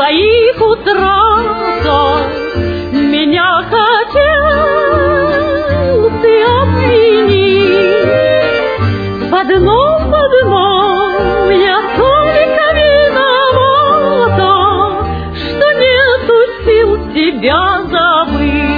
своих утратах меня хотел ты обвинить. В одном я только виновата, что нету сил тебя забыть.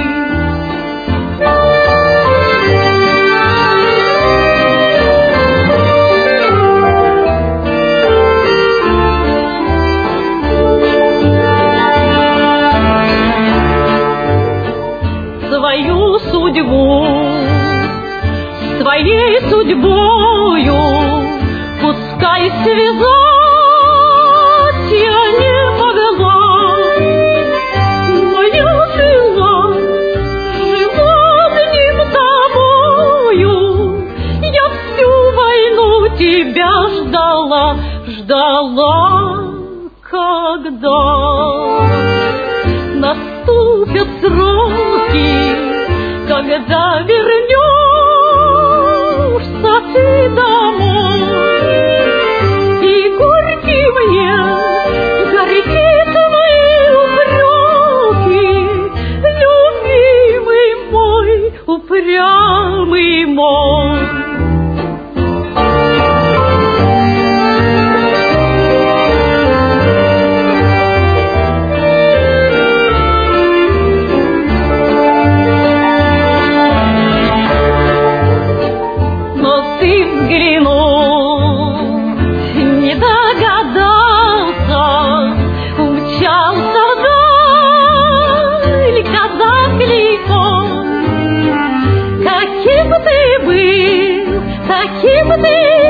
Свою судьбу своей судьбою пускай связать я не могла, но я жила одним тобою. Я всю войну тебя ждала, когда наступят сроки, когда вернешься ты домой. И горьки мне, горьки твои упреки, любимый мой, упрямый мой. Не догадался, умчался вдаль казак лихой. Каким ты был, таким ты